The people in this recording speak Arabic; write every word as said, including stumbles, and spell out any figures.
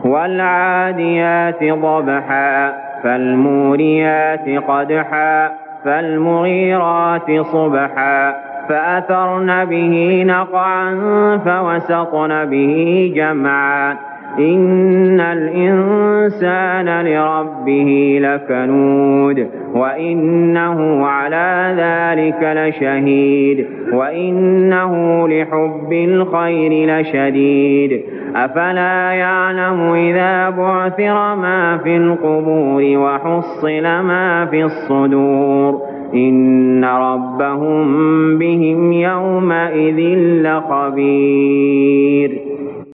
والعاديات ضبحا فالموريات قدحا فالمغيرات صبحا فأثرن به نقعا فوسطن به جمعا إن الإنسان لربه لكنود وإنه على ذلك لشهيد وإنه لحب الخير لشديد أفلا يعلم إذا بعثر ما في القبور وحصل ما في الصدور إن ربهم بهم يومئذ لخبير.